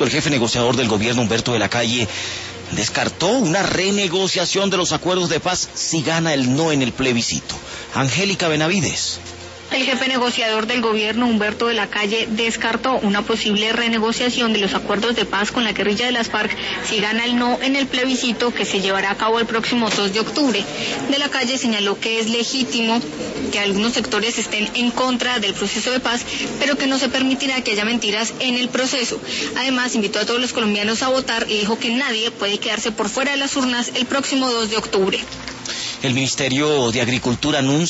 el jefe negociador del gobierno, Humberto de la Calle, descartó una renegociación de los acuerdos de paz si gana el no en el plebiscito. Angélica Benavides. El jefe negociador del gobierno, Humberto de la Calle, descartó una posible renegociación de los acuerdos de paz con la guerrilla de las FARC si gana el no en el plebiscito que se llevará a cabo el próximo 2 de octubre. De la Calle señaló que es legítimo que algunos sectores estén en contra del proceso de paz, pero que no se permitirá que haya mentiras en el proceso. Además, invitó a todos los colombianos a votar y dijo que nadie puede quedarse por fuera de las urnas el próximo 2 de octubre. El Ministerio de Agricultura anuncia